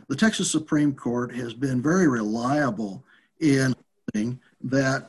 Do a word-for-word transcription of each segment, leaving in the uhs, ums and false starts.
the Texas Supreme Court has been very reliable in saying that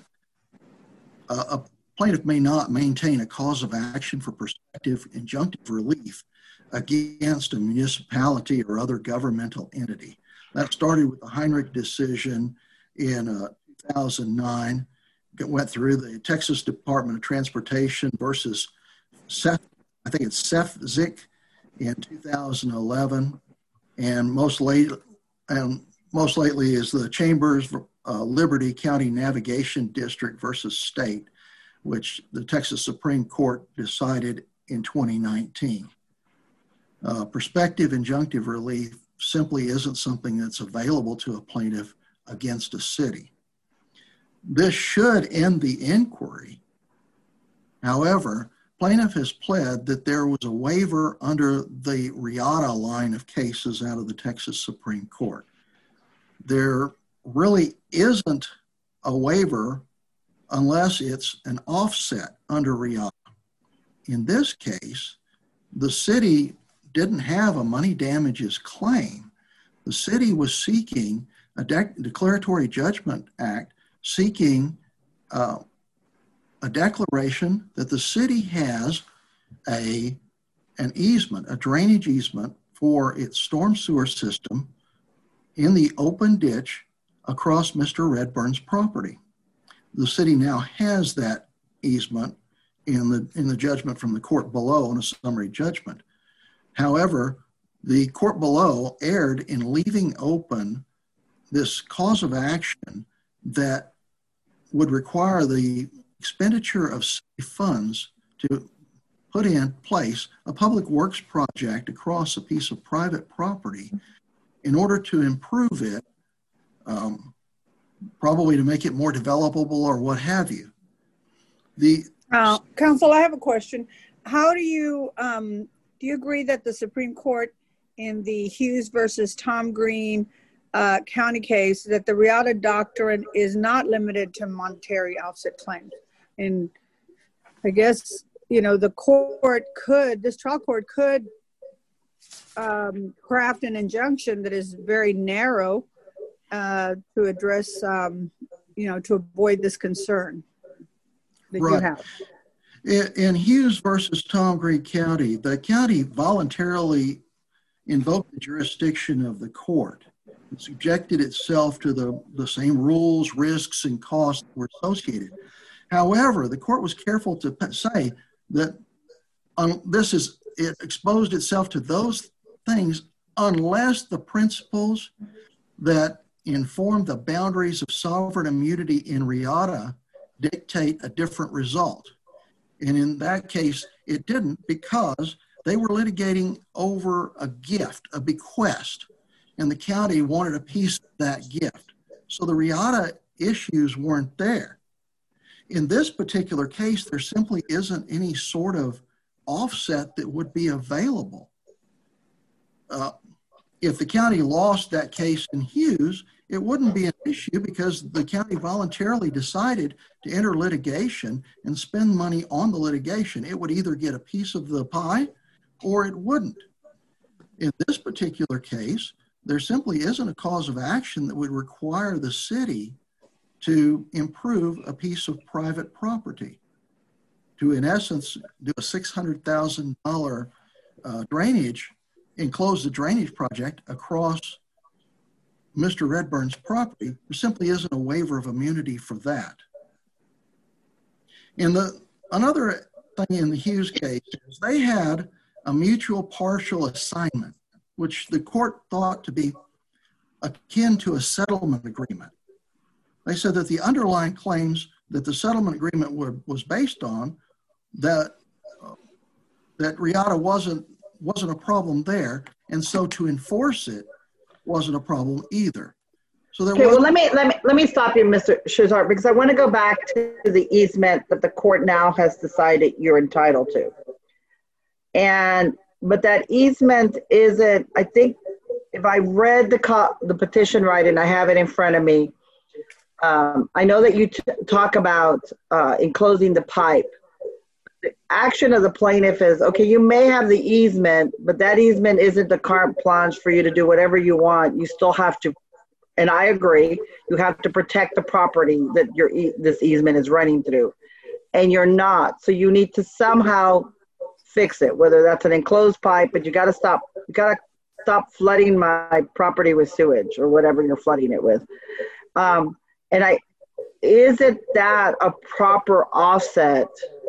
uh, a plaintiff may not maintain a cause of action for prospective injunctive relief against a municipality or other governmental entity. That started with the Heinrich decision in uh, two thousand nine. It went through the Texas Department of Transportation versus Seth, I think it's Sefzik in two thousand eleven, and most late and most lately is the Chambers uh, Liberty County Navigation District versus State, which the Texas Supreme Court decided in twenty nineteen. Uh, prospective injunctive relief simply isn't something that's available to a plaintiff against a city. This should end the inquiry. However, plaintiff has pled that there was a waiver under the RIATA line of cases out of the Texas Supreme Court. There really isn't a waiver unless it's an offset under RIATA. In this case, the city didn't have a money damages claim. The city was seeking a de- declaratory judgment act seeking uh, a declaration that the city has a, an easement, a drainage easement for its storm sewer system in the open ditch across Mister Redburn's property. The city now has that easement in the, in the judgment from the court below in a summary judgment. However, the court below erred in leaving open this cause of action that would require the expenditure of city funds to put in place a public works project across a piece of private property in order to improve it, um, probably to make it more developable or what have you. The uh, Counsel, I have a question. How do you um, do you agree that the Supreme Court in the Hughes versus Tom Green uh, county case that the RIATA doctrine is not limited to monetary offset claims? And I guess, you know, the court could, this trial court could um, craft an injunction that is very narrow uh, to address, um, you know, to avoid this concern that right. you have. In, in Hughes versus Tom Green County, the county voluntarily invoked the jurisdiction of the court. It subjected itself to the, the same rules, risks, and costs that were associated. However, the court was careful to say that um, this is, it exposed itself to those things unless the principles that inform the boundaries of sovereign immunity in RIATA dictate a different result. And in that case, it didn't, because they were litigating over a gift, a bequest, and the county wanted a piece of that gift. So the RIATA issues weren't there. In this particular case, there simply isn't any sort of offset that would be available. Uh, if the county lost that case in Hughes, it wouldn't be an issue because the county voluntarily decided to enter litigation and spend money on the litigation. It would either get a piece of the pie or it wouldn't. In this particular case, there simply isn't a cause of action that would require the city to improve a piece of private property, to, in essence, do a six hundred thousand dollars uh, drainage and close the drainage project across Mister Redburn's property. There simply isn't a waiver of immunity for that. In the, another thing in the Hughes case is they had a mutual partial assignment, which the court thought to be akin to a settlement agreement. They said that the underlying claims that the settlement agreement were, was based on, that uh, that RIATA wasn't wasn't a problem there, and so to enforce it wasn't a problem either. So there okay, was. Well, let me let me let me stop you, Mister Shazart, because I want to go back to the easement that the court now has decided you're entitled to, and but that easement isn't. I think if I read the co- the petition right, and I have it in front of me. Um, I know that you t- talk about uh, enclosing the pipe, the action of the plaintiff is, okay, you may have the easement, but that easement isn't the carte blanche for you to do whatever you want. You still have to, and I agree, you have to protect the property that your e- this easement is running through, and you're not. So you need to somehow fix it, whether that's an enclosed pipe, but you got to stop, you got to stop flooding my property with sewage or whatever you're flooding it with. Um, and I, isn't that a proper offset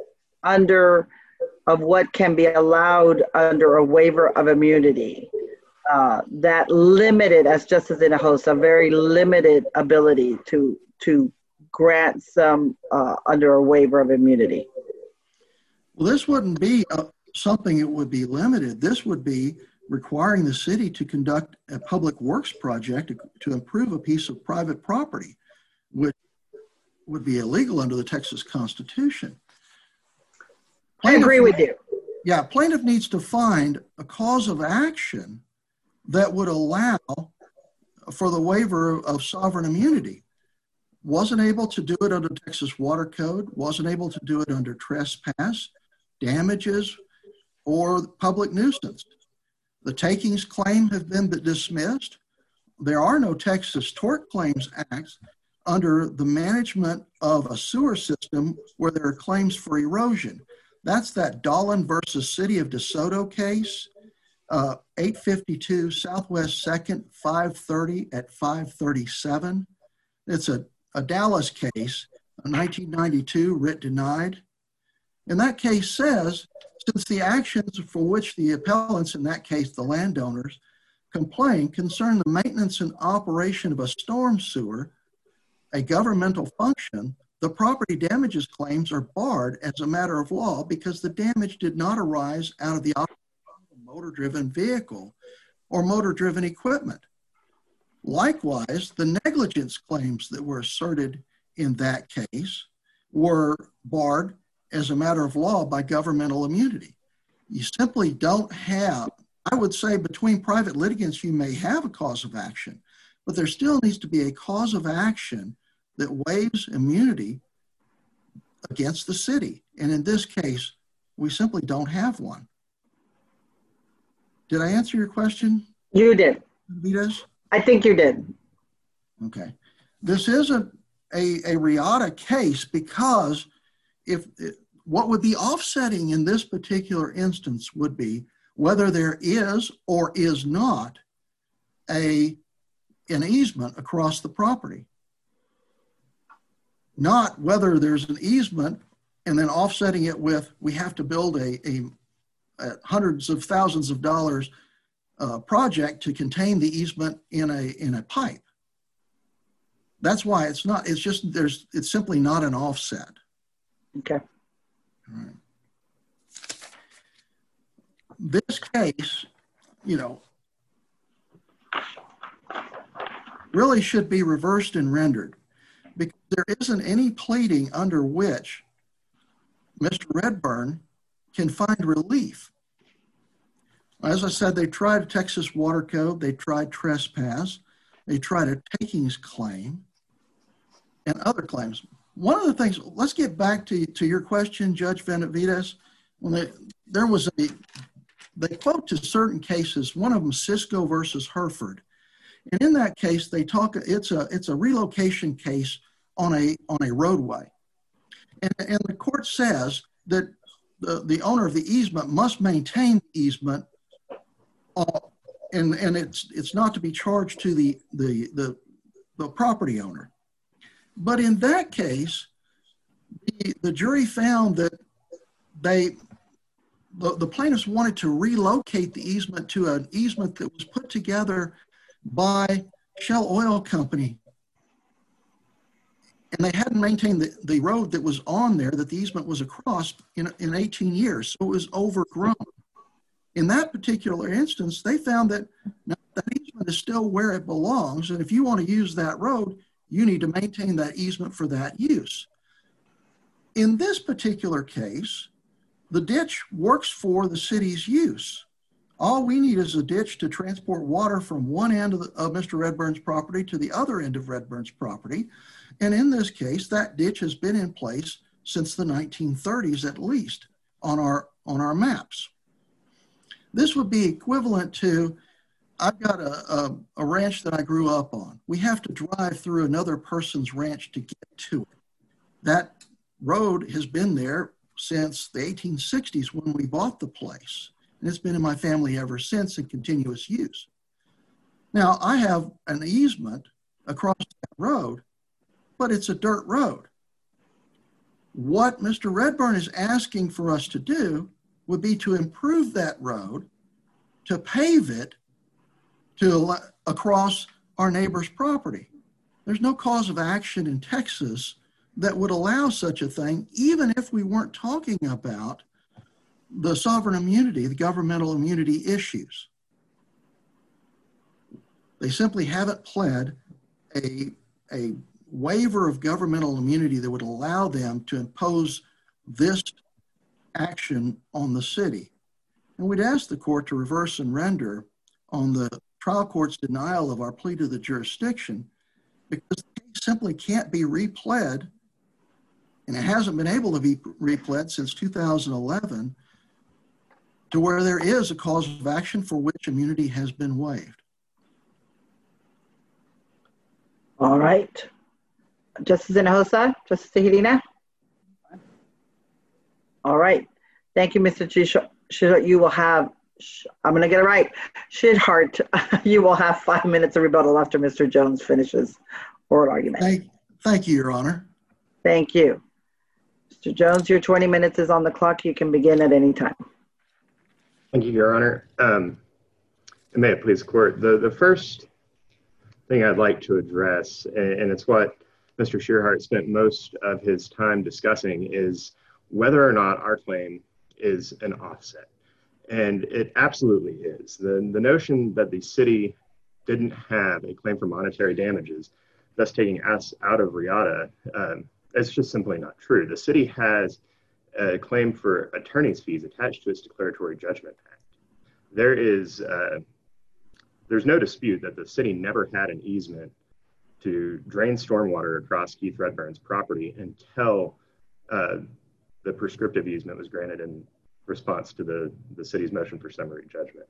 under of what can be allowed under a waiver of immunity? Uh, that limited, as Justice Hinojosa, a very limited ability to to grant some uh, under a waiver of immunity. Well, this wouldn't be a, something that would be limited. This would be requiring the city to conduct a public works project to, to improve a piece of private property, which would be illegal under the Texas Constitution. Plaintiff, I agree with you. Yeah, plaintiff needs to find a cause of action that would allow for the waiver of sovereign immunity. Wasn't able to do it under Texas Water Code, wasn't able to do it under trespass, damages, or public nuisance. The takings claim have been dismissed. There are no Texas Tort Claims Acts under the management of a sewer system where there are claims for erosion. That's that Dolan versus City of DeSoto case, uh, eight fifty-two Southwest second, five thirty at five thirty-seven. It's a, a Dallas case, a nineteen ninety-two writ denied. And that case says, since the actions for which the appellants, in that case the landowners, complain concern the maintenance and operation of a storm sewer, a governmental function, the property damages claims are barred as a matter of law because the damage did not arise out of the operation of a motor-driven vehicle or motor-driven equipment. Likewise, the negligence claims that were asserted in that case were barred as a matter of law by governmental immunity. You simply don't have, I would say between private litigants, you may have a cause of action, but there still needs to be a cause of action that waives immunity against the city. And in this case, we simply don't have one. Did I answer your question? You did. Vitas? I think you did. Okay. This is a, a, a RIATA case because if it, what would be offsetting in this particular instance would be whether there is or is not a, an easement across the property. Not whether there's an easement and then offsetting it with we have to build a, a, a hundreds of thousands of dollars uh, project to contain the easement in a in a pipe. That's why it's not. It's just there's. It's simply not an offset. Okay. All right. This case, you know, really should be reversed and rendered, because there isn't any pleading under which Mister Redburn can find relief. As I said, they tried a Texas Water Code, they tried trespass, they tried a takings claim, and other claims. One of the things, let's get back to, to your question, Judge Benavides. When they, there was a, they quote to certain cases, one of them Cisco versus Hereford. And in that case, they talk, it's a, it's a relocation case on a, on a roadway. And, and the court says that the, the owner of the easement must maintain the easement, uh, and, and it's, it's not to be charged to the, the, the, the property owner. But in that case, the, the jury found that they, the, the plaintiffs wanted to relocate the easement to an easement that was put together by Shell Oil Company. And they hadn't maintained the, the road that was on there that the easement was across in, in eighteen years. So it was overgrown. In that particular instance, they found that now that easement is still where it belongs. And if you want to use that road, you need to maintain that easement for that use. In this particular case, the ditch works for the city's use. All we need is a ditch to transport water from one end of, the, of Mister Redburn's property to the other end of Redburn's property. And in this case, that ditch has been in place since the nineteen thirties at least. on our, on our maps. This would be equivalent to, I've got a, a, a ranch that I grew up on. We have to drive through another person's ranch to get to it. That road has been there since the eighteen sixties when we bought the place. And it's been in my family ever since in continuous use. Now, I have an easement across that road, but it's a dirt road. What Mister Redburn is asking for us to do would be to improve that road, to pave it to across our neighbor's property. There's no cause of action in Texas that would allow such a thing, even if we weren't talking about the sovereign immunity, the governmental immunity issues. They simply haven't pled a, a waiver of governmental immunity that would allow them to impose this action on the city. And we'd ask the court to reverse and render on the trial court's denial of our plea to the jurisdiction, because the case simply can't be repled, and it hasn't been able to be repled since two thousand eleven, to where there is a cause of action for which immunity has been waived. All right. Justice Hinojosa, Justice Tijerina? All right. Thank you, Mister Shidhart. You will have, I'm going to get it right, Shidhart, you will have five minutes of rebuttal after Mister Jones finishes oral argument. Thank, thank you, Your Honor. Thank you. Mister Jones, your twenty minutes is on the clock. You can begin at any time. Thank you, Your Honor. Um, and may it please the court, the, the first thing I'd like to address, and, and it's what Mister Shidhart spent most of his time discussing, is whether or not our claim is an offset. And it absolutely is. The, the notion that the city didn't have a claim for monetary damages, thus taking us out of RIATA, um, it's just simply not true. The city has a claim for attorney's fees attached to its declaratory judgment act. There is, uh, there's no dispute that the city never had an easement to drain stormwater across Keith Redburn's property until uh, the prescriptive easement was granted in response to the, the city's motion for summary judgment.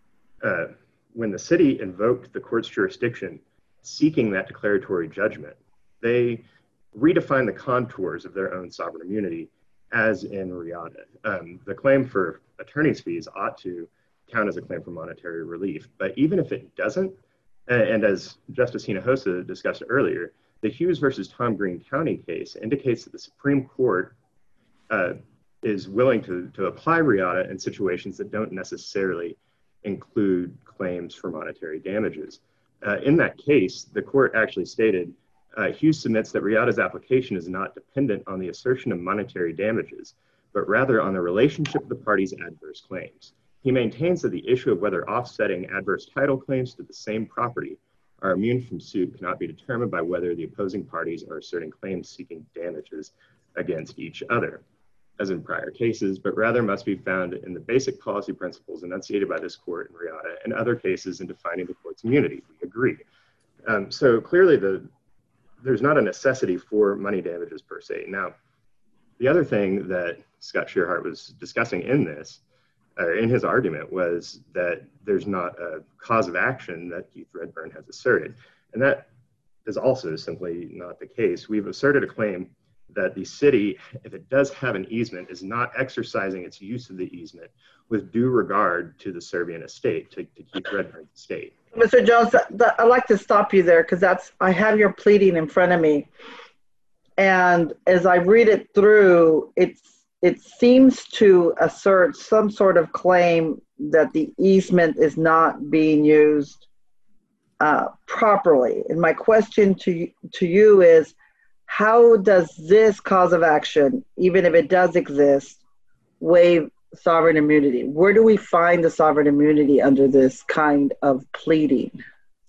Uh, when the city invoked the court's jurisdiction seeking that declaratory judgment, they redefined the contours of their own sovereign immunity as in RIATA. Um, the claim for attorney's fees ought to count as a claim for monetary relief, but even if it doesn't, and, and as Justice Hinojosa discussed earlier, the Hughes versus Tom Green County case indicates that the Supreme Court uh, is willing to, to apply RIATA in situations that don't necessarily include claims for monetary damages. Uh, in that case, the court actually stated, uh, Hughes submits that RIATA's application is not dependent on the assertion of monetary damages, but rather on the relationship of the parties' adverse claims. He maintains that the issue of whether offsetting adverse title claims to the same property are immune from suit cannot be determined by whether the opposing parties are asserting claims seeking damages against each other, as in prior cases, but rather must be found in the basic policy principles enunciated by this court in RIATA and other cases in defining the court's immunity. We agree. Um, so clearly the, there's not a necessity for money damages per se. Now, the other thing that Scott Shidhart was discussing in this, uh, in his argument, was that there's not a cause of action that Keith Redburn has asserted. And that is also simply not the case. We've asserted a claim that the city, if it does have an easement, is not exercising its use of the easement with due regard to the Serbian estate, to, to Keith Redburn's estate. Mister Jones, I'd like to stop you there because that's, I have your pleading in front of me. And as I read it through, it's, it seems to assert some sort of claim that the easement is not being used uh, properly. And my question to, to you is, how does this cause of action, even if it does exist, waive sovereign immunity? Where do we find the sovereign immunity under this kind of pleading?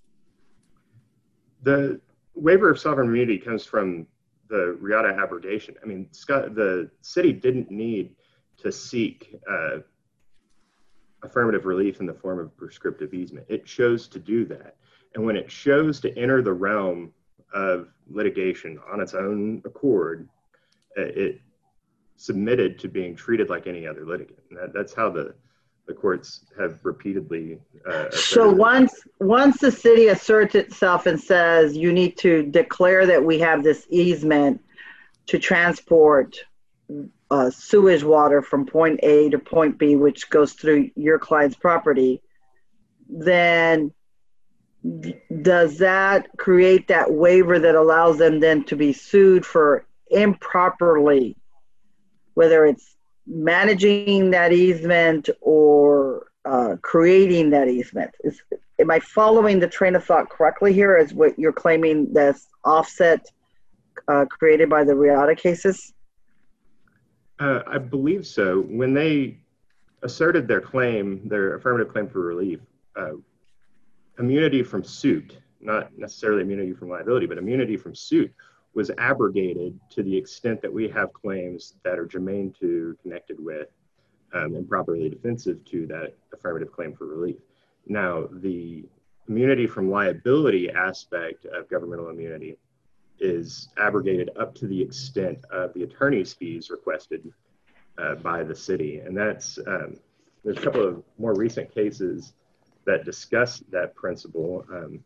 The waiver of sovereign immunity comes from the RIATA abrogation. I mean, Scott, the city didn't need to seek uh, affirmative relief in the form of prescriptive easement. It chose to do that. And when it chose to enter the realm of litigation on its own accord, it submitted to being treated like any other litigant. And that, that's how the, the courts have repeatedly uh, so once once the city asserts itself and says you need to declare that we have this easement to transport uh, sewage water from point A to point B, which goes through your client's property, then does that create that waiver that allows them then to be sued for improperly, whether it's managing that easement or uh, creating that easement? Is, am I following the train of thought correctly here as what you're claiming that's offset uh, created by the Riata cases? Uh, I believe so. When they asserted their claim, their affirmative claim for relief, uh, immunity from suit, not necessarily immunity from liability, but immunity from suit was abrogated to the extent that we have claims that are germane to, connected with, um, improperly defensive to that affirmative claim for relief. Now, the immunity from liability aspect of governmental immunity is abrogated up to the extent of the attorney's fees requested uh, by the city. And that's, um, there's a couple of more recent cases that discuss that principle. Um,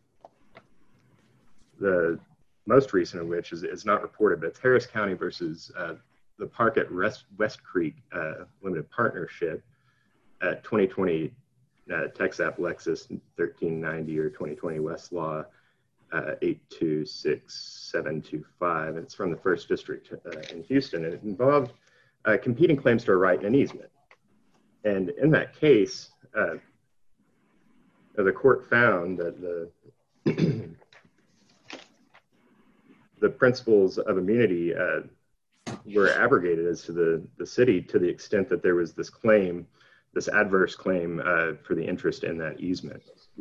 the most recent of which is, is not reported, but it's Harris County versus uh, the Park at West, West Creek uh, Limited Partnership at twenty twenty uh, Texap Lexus thirteen ninety or twenty twenty Westlaw uh, eight two six seven two five. It's from the First District uh, in Houston, and it involved uh, competing claims to a right and an easement. And in that case, uh, the court found that the the principles of immunity uh, were abrogated as to the, the city to the extent that there was this claim, this adverse claim uh, for the interest in that easement.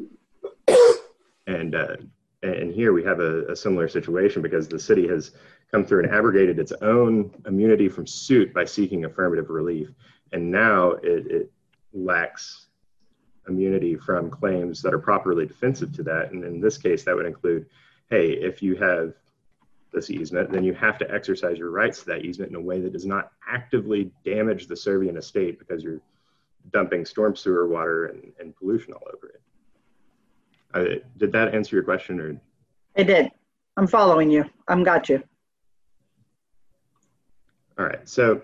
And uh, and here we have a, a similar situation because the city has come through and abrogated its own immunity from suit by seeking affirmative relief. And now it, it lacks immunity from claims that are properly defensive to that. And in this case, that would include, hey, if you have this easement, then you have to exercise your rights to that easement in a way that does not actively damage the Servian estate because you're dumping storm sewer water and, and pollution all over it. Uh, did that answer your question? Or? It did. I'm following you. I'm got you. All right. So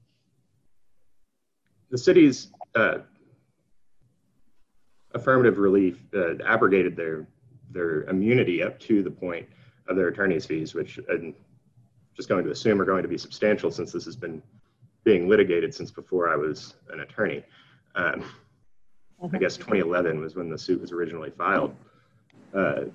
the city's uh, affirmative relief uh, abrogated their their immunity up to the point of their attorney's fees, which I'm just going to assume are going to be substantial since this has been being litigated since before I was an attorney. Um, I guess twenty eleven was when the suit was originally filed. Uh,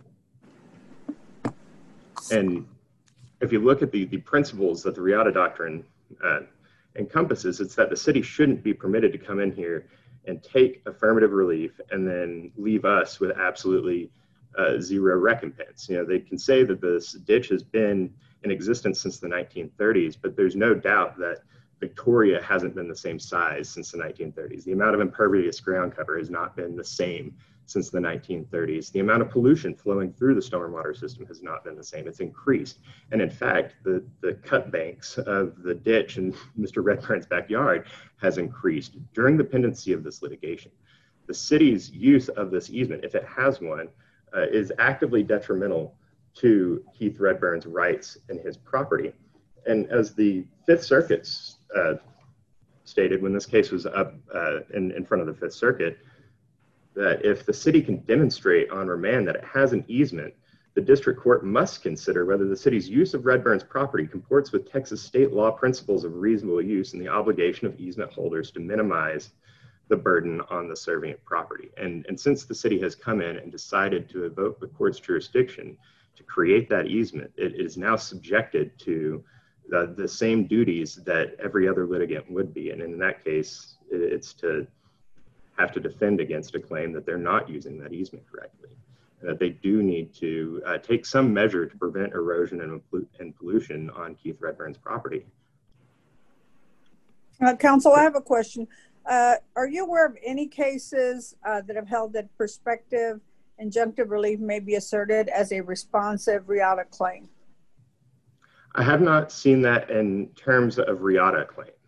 and if you look at the, the principles that the Riata Doctrine uh, encompasses, it's that the city shouldn't be permitted to come in here and take affirmative relief and then leave us with absolutely uh, zero recompense. You know, they can say that this ditch has been in existence since the nineteen thirties, but there's no doubt that Victoria hasn't been the same size since the nineteen thirties. The amount of impervious ground cover has not been the same since the nineteen thirties. The amount of pollution flowing through the stormwater system has not been the same. It's increased. And in fact, the, the cut banks of the ditch in Mister Redburn's backyard has increased during the pendency of this litigation. The city's use of this easement, if it has one, uh, is actively detrimental to Keith Redburn's rights and his property. And as the Fifth Circuit uh, stated when this case was up uh, in, in front of the Fifth Circuit, that if the city can demonstrate on remand that it has an easement, the district court must consider whether the city's use of Redburn's property comports with Texas state law principles of reasonable use and the obligation of easement holders to minimize the burden on the servient property. And, and since the city has come in and decided to evoke the court's jurisdiction to create that easement, it is now subjected to uh, the same duties that every other litigant would be. And in that case, it, it's to have to defend against a claim that they're not using that easement correctly, and that they do need to uh, take some measure to prevent erosion and, and pollution on Keith Redburn's property. Uh, Counsel, I have a question. Uh, are you aware of any cases uh, that have held that prospective injunctive relief may be asserted as a responsive Riata claim? I have not seen that in terms of Riata claims.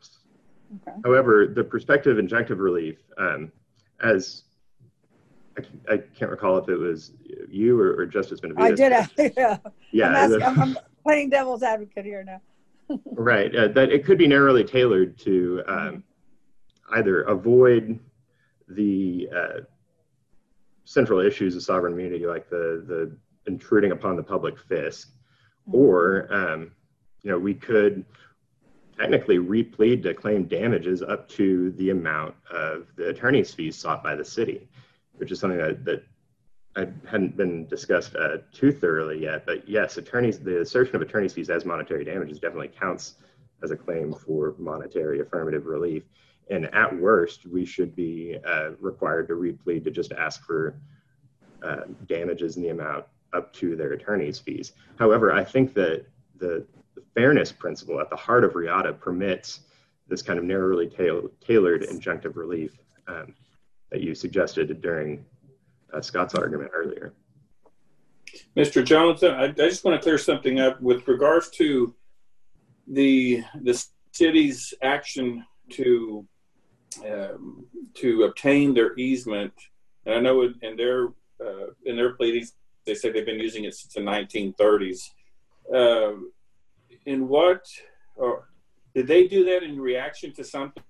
Okay. However, the prospective injunctive relief, um, as I, I can't recall if it was you or, or Justice Benavides. I did. Ask, yeah. Yeah. I'm, asking, I'm, I'm playing devil's advocate here now. Right. Uh, that it could be narrowly tailored to um, mm-hmm. either avoid the uh, central issues of sovereign immunity, like the, the intruding upon the public fisc, mm-hmm. or, um, you know, we could technically replead to claim damages up to the amount of the attorney's fees sought by the city, which is something that, that I hadn't been discussed uh, too thoroughly yet. But yes, attorneys, the assertion of attorney's fees as monetary damages definitely counts as a claim for monetary affirmative relief. And at worst, we should be uh, required to replead to just ask for uh, damages in the amount up to their attorney's fees. However, I think that the The fairness principle at the heart of RIATA permits this kind of narrowly ta- tailored injunctive relief um, that you suggested during uh, Scott's argument earlier. Mister Jones, I, I just want to clear something up with regards to the the city's action to um, to obtain their easement. And I know in their uh, in their pleadings they say they've been using it since the nineteen thirties. Uh, In what, or did they do that in reaction to something?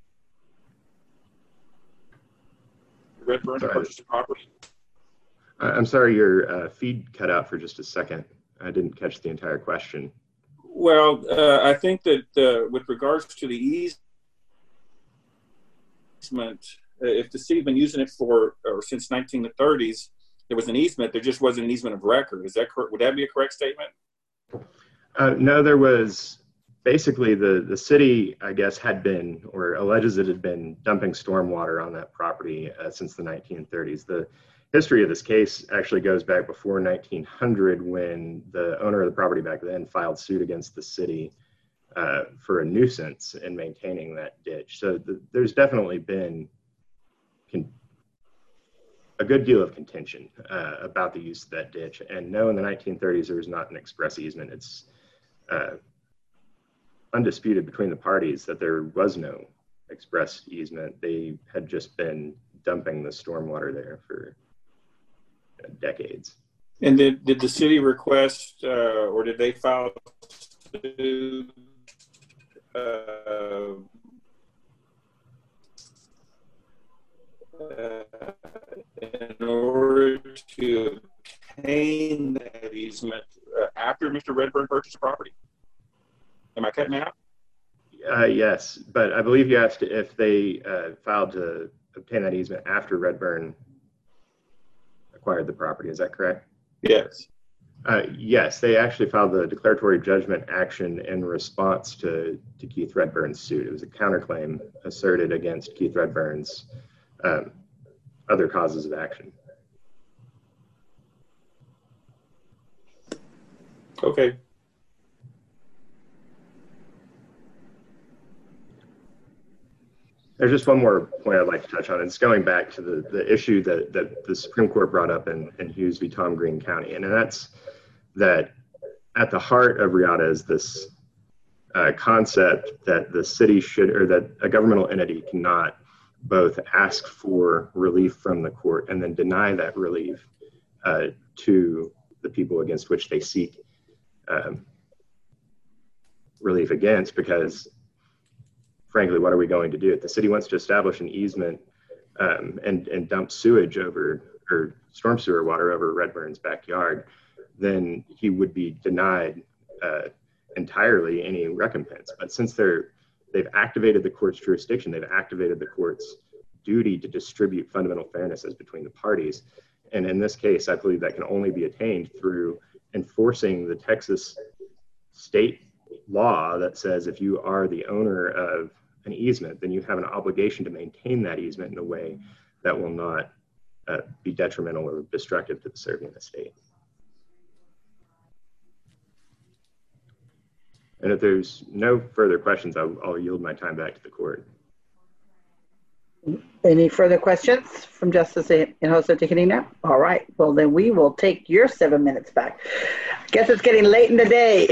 Redburn purchased property? I'm sorry, your uh, feed cut out for just a second. I didn't catch the entire question. Well, uh, I think that uh, with regards to the easement, uh, if the city had been using it for, or since nineteen thirties, there was an easement, there just wasn't an easement of record. Is that correct? Would that be a correct statement? Uh, no, there was basically the, the city, I guess, had been, or alleges it had been dumping stormwater on that property uh, since the nineteen thirties. The history of this case actually goes back before nineteen hundred, when the owner of the property back then filed suit against the city uh, for a nuisance in maintaining that ditch. So the, there's definitely been con- a good deal of contention uh, about the use of that ditch. And no, in the nineteen thirties, there was not an express easement. It's Uh, undisputed between the parties that there was no express easement. They had just been dumping the stormwater there for uh, decades. And did, did the city request, uh, or did they file suit, uh, uh, in order to obtain that easement uh, after Mister Redburn purchased the property? Am I cutting out? Uh, yes, but I believe you asked if they uh, filed to obtain that easement after Redburn acquired the property. Is that correct? Yes. Uh, yes, they actually filed the declaratory judgment action in response to, to Keith Redburn's suit. It was a counterclaim asserted against Keith Redburn's um, other causes of action. Okay. There's just one more point I'd like to touch on. It's going back to the, the issue that, that the Supreme Court brought up in, in Hughes v. Tom Green County. And that's that at the heart of RIATA is this uh, concept that the city should, or that a governmental entity cannot both ask for relief from the court and then deny that relief uh, to the people against which they seek um, relief against, because frankly, what are we going to do? If the city wants to establish an easement um, and, and dump sewage over, or storm sewer water over Redburn's backyard, then he would be denied uh, entirely any recompense. But since they're, they've activated the court's jurisdiction, they've activated the court's duty to distribute fundamental fairness as between the parties. And in this case, I believe that can only be attained through enforcing the Texas state law that says if you are the owner of an easement, then you have an obligation to maintain that easement in a way that will not uh, be detrimental or destructive to the serving estate. And if there's no further questions, I'll, I'll yield my time back to the court. Any further questions from Justice Hinojosa Tijerina? All right, well then we will take your seven minutes back. Guess it's getting late in the day.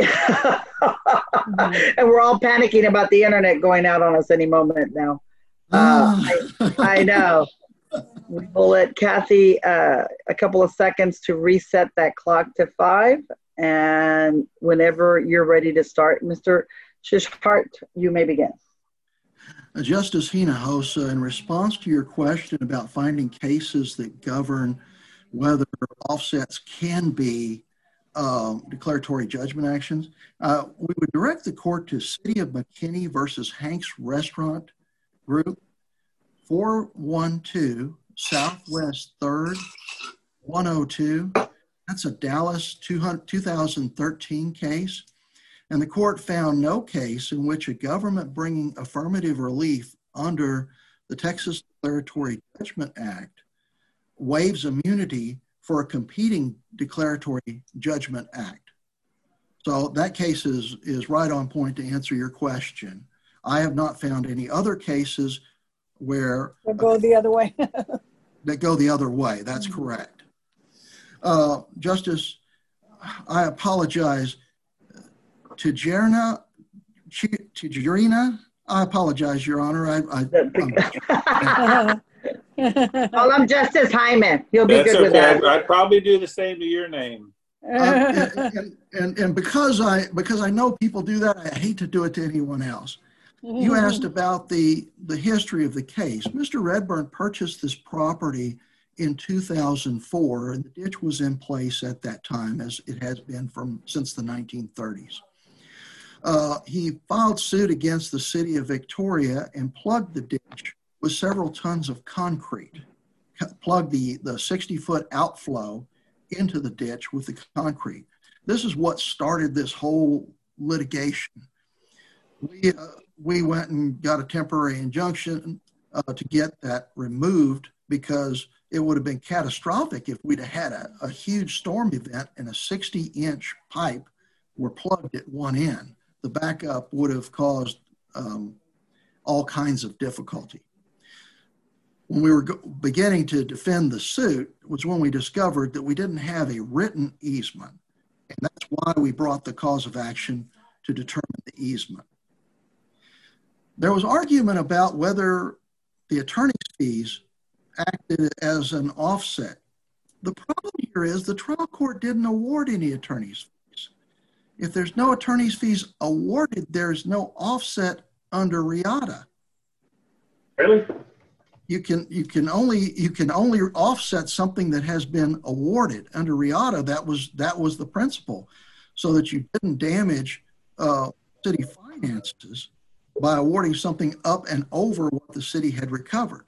Mm-hmm. And we're all panicking about the internet going out on us any moment now. Uh, I, I know. We will let Kathy uh, a couple of seconds to reset that clock to five. And whenever you're ready to start, Mister Shishart, you may begin. Justice Hinojosa, in response to your question about finding cases that govern whether offsets can be um, declaratory judgment actions, uh, we would direct the court to City of McKinney versus Hank's Restaurant Group, four one two Southwest third, one oh two. That's a Dallas two thousand thirteen case. And the court found no case in which a government bringing affirmative relief under the Texas Declaratory Judgment Act waives immunity for a competing declaratory judgment act. So that case is, is right on point to answer your question. I have not found any other cases where They'll go the other way. that go the other way. That's mm-hmm. correct. Uh, Justice, I apologize. Tijerina, Tijerina, I apologize, Your Honor. I, I, I'm, well, I'm Justice Hyman. You'll be That's good okay. with that. I'd, I'd probably do the same to your name. Uh, and, and, and, and because I because I know people do that, I hate to do it to anyone else. You asked about the, the history of the case. Mister Redburn purchased this property in two thousand four, and the ditch was in place at that time, as it has been from since the nineteen thirties. Uh, he filed suit against the city of Victoria and plugged the ditch with several tons of concrete, plugged the, the sixty foot outflow into the ditch with the concrete. This is what started this whole litigation. We, uh, we went and got a temporary injunction uh, to get that removed because it would have been catastrophic if we'd have had a, a huge storm event and a sixty inch pipe were plugged at one end. The backup would have caused um, all kinds of difficulty. When we were go- beginning to defend the suit was when we discovered that we didn't have a written easement. And that's why we brought the cause of action to determine the easement. There was argument about whether the attorney's fees acted as an offset. The problem here is the trial court didn't award any attorney's fees. If there's no attorney's fees awarded, there's no offset under RIADA. Really? You can you can only you can only offset something that has been awarded under RIADA. That was that was the principle, so that you didn't damage uh, city finances by awarding something up and over what the city had recovered.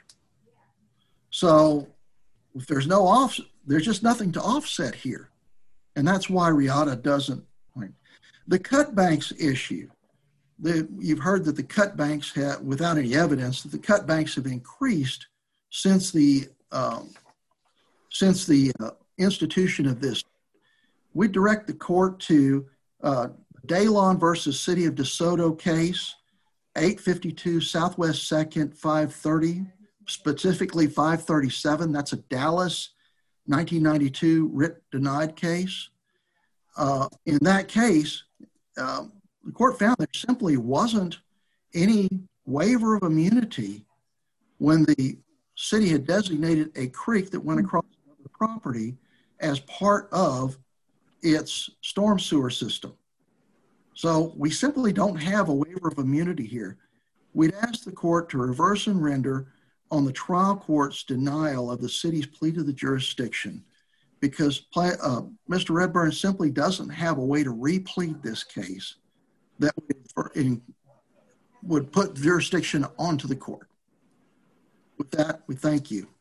So if there's no off, there's just nothing to offset here. And that's why RIADA doesn't. The cut banks issue, the, you've heard that the cut banks have, without any evidence, that the cut banks have increased since the, um, since the uh, institution of this. We direct the court to uh, Daylon versus City of DeSoto case, eight fifty-two Southwest second, five thirty, specifically five thirty-seven. That's a Dallas nineteen ninety-two writ denied case. Uh, in that case, um, the court found there simply wasn't any waiver of immunity when the city had designated a creek that went across the property as part of its storm sewer system. So we simply don't have a waiver of immunity here. We'd ask the court to reverse and render on the trial court's denial of the city's plea to the jurisdiction, because uh, Mister Redburn simply doesn't have a way to replead this case that would, in, would put jurisdiction onto the court. With that, we thank you.